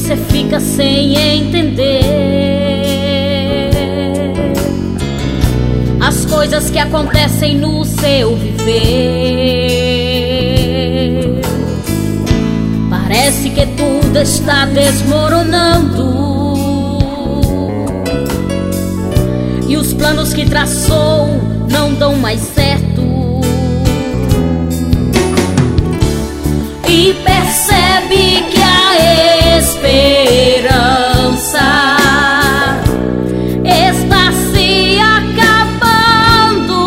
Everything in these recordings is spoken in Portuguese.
você fica sem entender as coisas que acontecem no seu viver. Parece que tudo está desmoronando e os planos que traçou não dão mais certo. E percebe que a esperança está se acabando.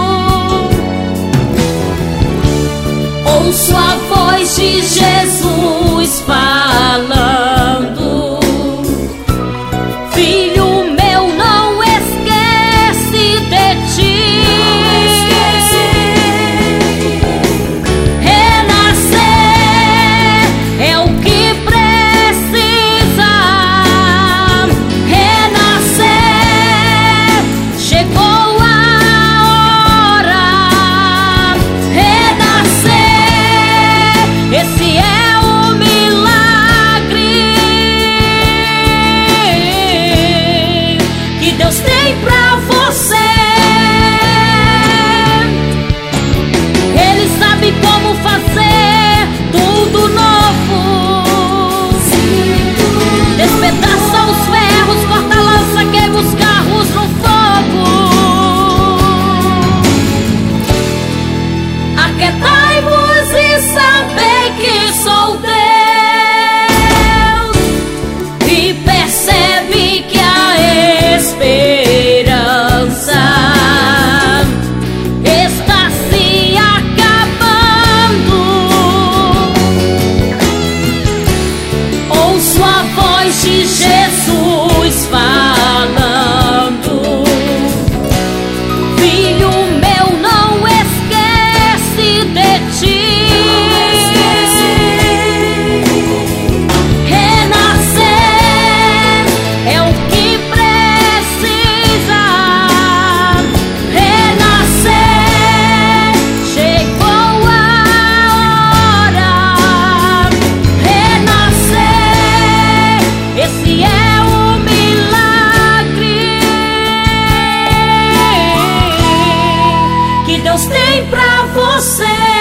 Ouço a voz de Jesus falando: filho meu, não esquece de ti. Como fazer tudo novo. Despedaça os ferros, corta a lança, queima os carros no fogo. Aquietai-vos e sabei que sou Deus. E percebe que a esperança está se acabando. Ouço a voz de Jesus falando: filho meu, não esquece de ti. Renascer é o que precisa. Renascer, chegou a hora. Renascer, esse é o milagre que Deus tem pra você.